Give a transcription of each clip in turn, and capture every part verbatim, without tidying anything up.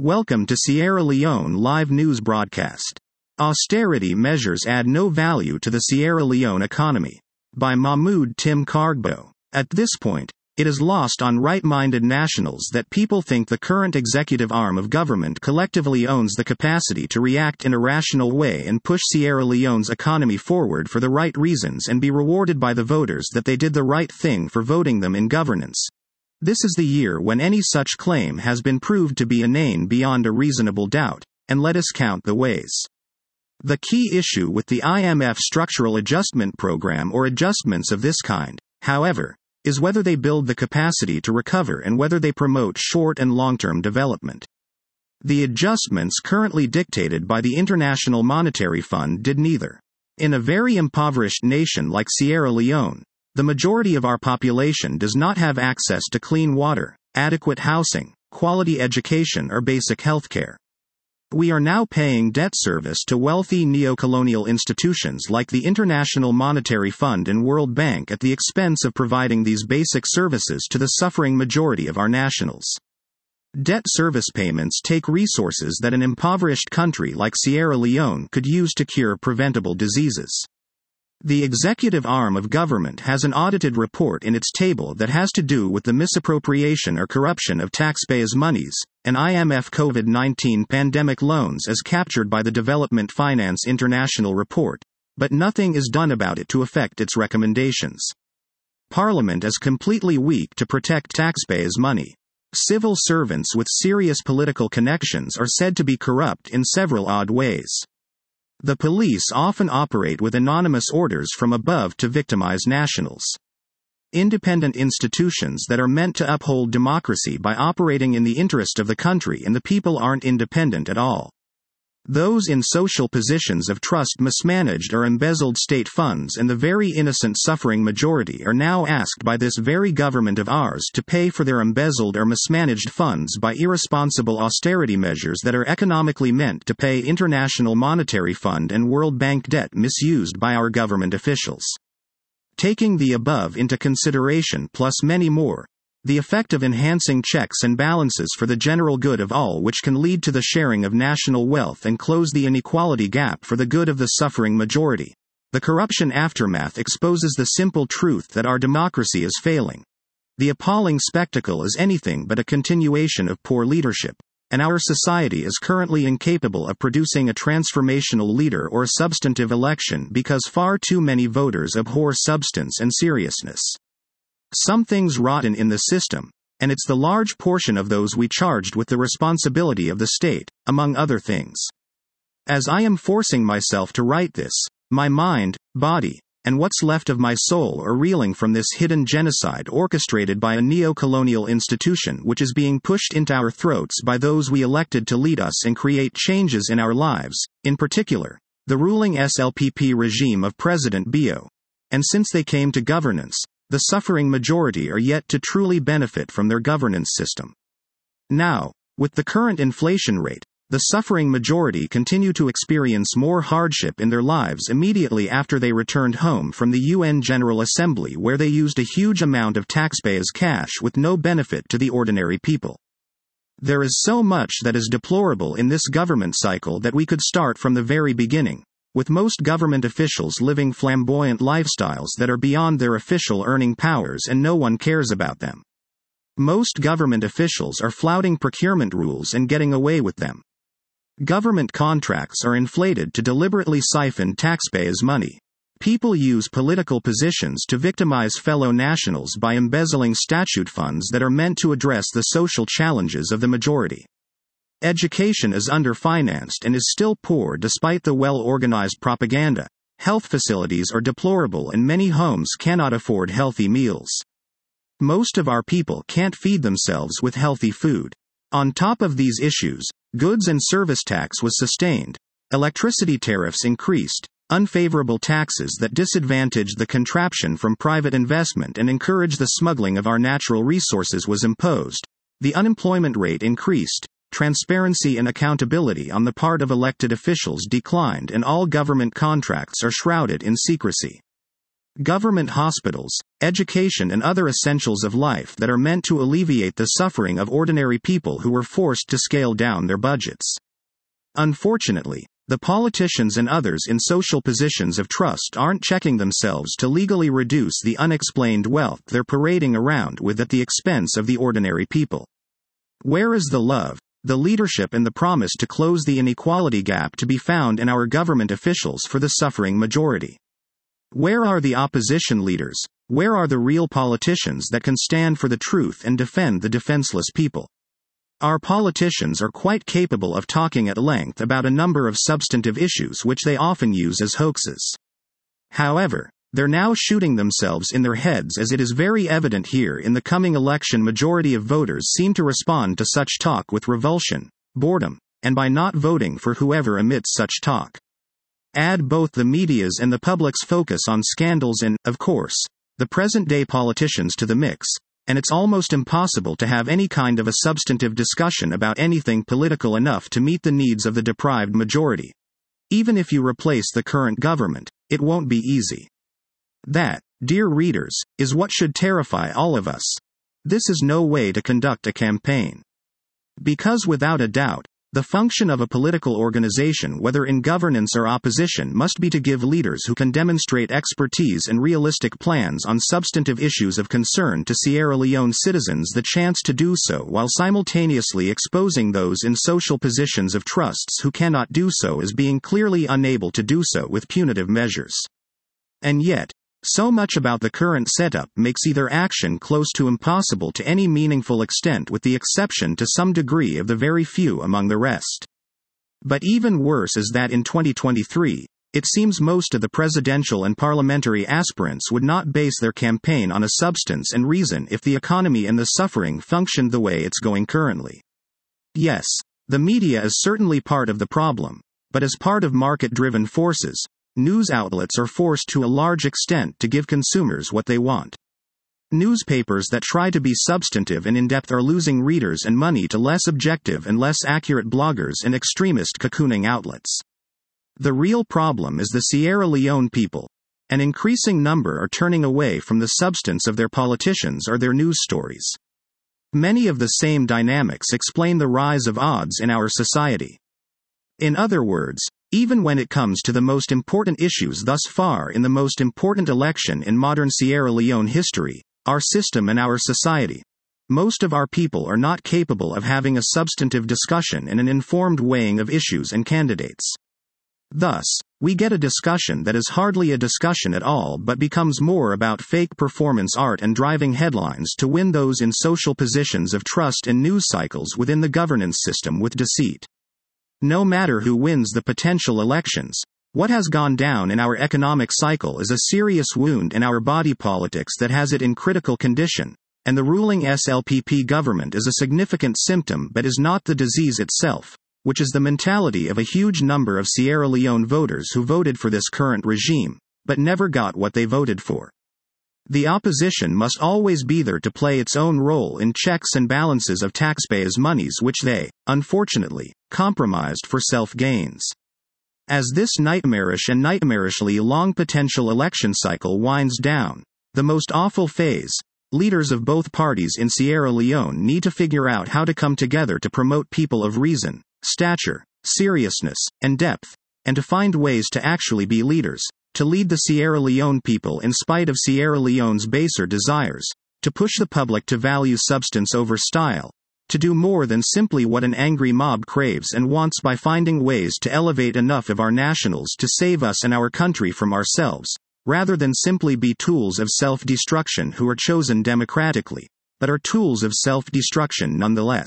Welcome to Sierra Leone live news broadcast. Austerity measures add no value to the Sierra Leone economy. By Mahmoud Tim Kargbo. At this point, it is lost on right-minded nationals that people think the current executive arm of government collectively owns the capacity to react in a rational way and push Sierra Leone's economy forward for the right reasons and be rewarded by the voters that they did the right thing for voting them in governance. This is the year when any such claim has been proved to be inane beyond a reasonable doubt, and let us count the ways. The key issue with the I M F structural adjustment program or adjustments of this kind, however, is whether they build the capacity to recover and whether they promote short and long-term development. The adjustments currently dictated by the International Monetary Fund did neither. In a very impoverished nation like Sierra Leone, the majority of our population does not have access to clean water, adequate housing, quality education or basic healthcare. We are now paying debt service to wealthy neo-colonial institutions like the International Monetary Fund and World Bank at the expense of providing these basic services to the suffering majority of our nationals. Debt service payments take resources that an impoverished country like Sierra Leone could use to cure preventable diseases. The executive arm of government has an audited report in its table that has to do with the misappropriation or corruption of taxpayers' monies, and I M F COVID nineteen pandemic loans as captured by the Development Finance International report, but nothing is done about it to affect its recommendations. Parliament is completely weak to protect taxpayers' money. Civil servants with serious political connections are said to be corrupt in several odd ways. The police often operate with anonymous orders from above to victimize nationals. Independent institutions that are meant to uphold democracy by operating in the interest of the country and the people aren't independent at all. Those in social positions of trust mismanaged or embezzled state funds, and the very innocent suffering majority are now asked by this very government of ours to pay for their embezzled or mismanaged funds by irresponsible austerity measures that are economically meant to pay International Monetary Fund and World Bank debt misused by our government officials. Taking the above into consideration plus many more, the effect of enhancing checks and balances for the general good of all, which can lead to the sharing of national wealth and close the inequality gap for the good of the suffering majority. The corruption aftermath exposes the simple truth that our democracy is failing. The appalling spectacle is anything but a continuation of poor leadership, and our society is currently incapable of producing a transformational leader or substantive election because far too many voters abhor substance and seriousness. Something's rotten in the system, and it's the large portion of those we charged with the responsibility of the state, among other things. As I am forcing myself to write this, my mind, body, and what's left of my soul are reeling from this hidden genocide orchestrated by a neo-colonial institution which is being pushed into our throats by those we elected to lead us and create changes in our lives, in particular, the ruling S L P P regime of President Bio. And since they came to governance, the suffering majority are yet to truly benefit from their governance system. Now, with the current inflation rate, the suffering majority continue to experience more hardship in their lives immediately after they returned home from the U N General Assembly, where they used a huge amount of taxpayers' cash with no benefit to the ordinary people. There is so much that is deplorable in this government cycle that we could start from the very beginning, with most government officials living flamboyant lifestyles that are beyond their official earning powers and no one cares about them. Most government officials are flouting procurement rules and getting away with them. Government contracts are inflated to deliberately siphon taxpayers' money. People use political positions to victimize fellow nationals by embezzling statute funds that are meant to address the social challenges of the majority. Education is underfinanced and is still poor despite the well-organized propaganda. Health facilities are deplorable and many homes cannot afford healthy meals. Most of our people can't feed themselves with healthy food. On top of these issues, goods and service tax was sustained, electricity tariffs increased, unfavorable taxes that disadvantaged the contraption from private investment and encouraged the smuggling of our natural resources was imposed, the unemployment rate increased, transparency and accountability on the part of elected officials declined, and all government contracts are shrouded in secrecy. government hospitals, education and other essentials of life that are meant to alleviate the suffering of ordinary people who were forced to scale down their budgets. Unfortunately, the politicians and others in social positions of trust aren't checking themselves to legally reduce the unexplained wealth they're parading around with at the expense of the ordinary people. Where is the love, the leadership and the promise to close the inequality gap to be found in our government officials for the suffering majority? Where are the opposition leaders? Where are the real politicians that can stand for the truth and defend the defenseless people? Our politicians are quite capable of talking at length about a number of substantive issues which they often use as hoaxes. However, they're now shooting themselves in their heads, as it is very evident here in the coming election majority of voters seem to respond to such talk with revulsion, boredom, and by not voting for whoever emits such talk. Add both the media's and the public's focus on scandals and, of course, the present-day politicians to the mix, and it's almost impossible to have any kind of a substantive discussion about anything political enough to meet the needs of the deprived majority. Even if you replace the current government, it won't be easy. That, dear readers, is what should terrify all of us. This is no way to conduct a campaign. Because without a doubt, the function of a political organization, whether in governance or opposition, must be to give leaders who can demonstrate expertise and realistic plans on substantive issues of concern to Sierra Leone citizens the chance to do so, while simultaneously exposing those in social positions of trusts who cannot do so as being clearly unable to do so with punitive measures. And yet, so much about the current setup makes either action close to impossible to any meaningful extent, with the exception to some degree of the very few among the rest. But even worse is that in twenty twenty-three, it seems most of the presidential and parliamentary aspirants would not base their campaign on a substance and reason if the economy and the suffering functioned the way it's going currently. Yes, the media is certainly part of the problem, but as part of market-driven forces, news outlets are forced to a large extent to give consumers what they want. Newspapers that try to be substantive and in-depth are losing readers and money to less objective and less accurate bloggers and extremist cocooning outlets. The real problem is the Sierra Leone people. An increasing number are turning away from the substance of their politicians or their news stories. Many of the same dynamics explain the rise of odds in our society. In other words, even when it comes to the most important issues thus far in the most important election in modern Sierra Leone history, our system and our society, most of our people are not capable of having a substantive discussion and an informed weighing of issues and candidates. Thus, we get a discussion that is hardly a discussion at all but becomes more about fake performance art and driving headlines to win those in social positions of trust and news cycles within the governance system with deceit. No matter who wins the potential elections, what has gone down in our economic cycle is a serious wound in our body politics that has it in critical condition, and the ruling S L P P government is a significant symptom but is not the disease itself, which is the mentality of a huge number of Sierra Leone voters who voted for this current regime, but never got what they voted for. The opposition must always be there to play its own role in checks and balances of taxpayers' monies which they, unfortunately, compromised for self-gains. As this nightmarish and nightmarishly long potential election cycle winds down, the most awful phase, leaders of both parties in Sierra Leone need to figure out how to come together to promote people of reason, stature, seriousness, and depth, and to find ways to actually be leaders, to lead the Sierra Leone people in spite of Sierra Leone's baser desires, to push the public to value substance over style, to do more than simply what an angry mob craves and wants by finding ways to elevate enough of our nationals to save us and our country from ourselves, rather than simply be tools of self-destruction who are chosen democratically, but are tools of self-destruction nonetheless.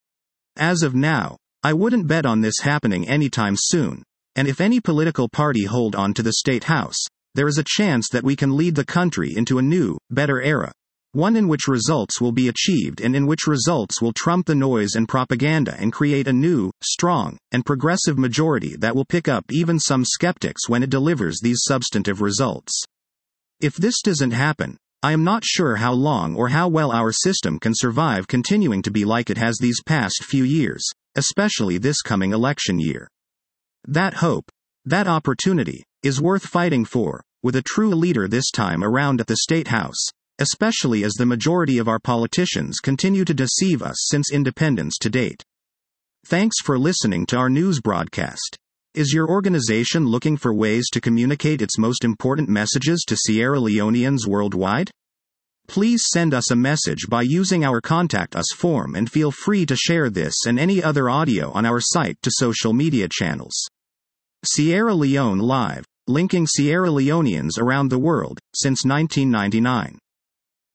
As of now, I wouldn't bet on this happening anytime soon, and if any political party hold on to the state house, there is a chance that we can lead the country into a new, better era, one in which results will be achieved and in which results will trump the noise and propaganda and create a new, strong, and progressive majority that will pick up even some skeptics when it delivers these substantive results. If this doesn't happen, I am not sure how long or how well our system can survive continuing to be like it has these past few years, especially this coming election year. That hope, that opportunity, is worth fighting for, with a true leader this time around at the State House, especially as the majority of our politicians continue to deceive us since independence to date. Thanks for listening to our news broadcast. Is your organization looking for ways to communicate its most important messages to Sierra Leoneans worldwide? Please send us a message by using our Contact Us form and feel free to share this and any other audio on our site to social media channels. Sierra Leone Live, linking Sierra Leoneans around the world, since nineteen ninety-nine.